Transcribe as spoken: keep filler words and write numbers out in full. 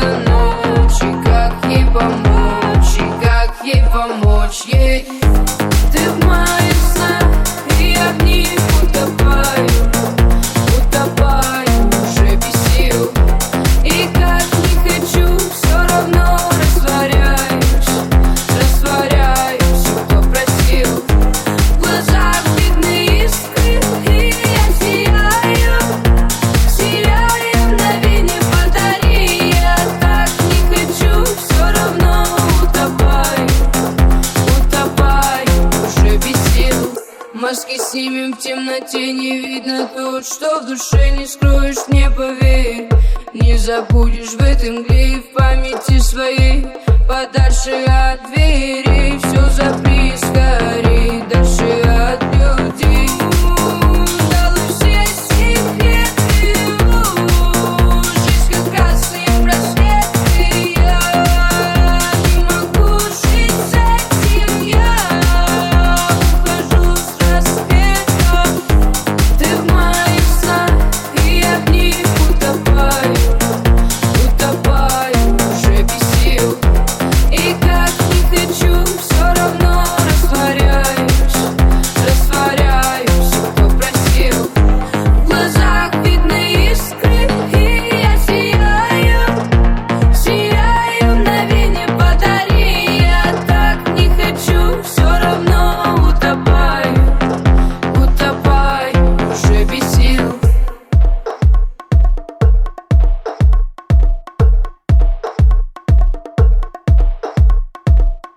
эта ночь, и как ей помочь, и как ей помочь ей. Ты в моих снах, и я в них утопаю, утопаю уже без сил. И как не хочу, все равно растворяюсь, растворяюсь, кто просил. В глазах видны искры, и я сияю, сияю мгновенье подари. Я так не хочу, все равно утопаю, утопаю уже без сил. Маски снимем, в темноте не видно тут, что в душе не скроешь, не поверь. Не забудешь в этой мгле и в памяти своей подальше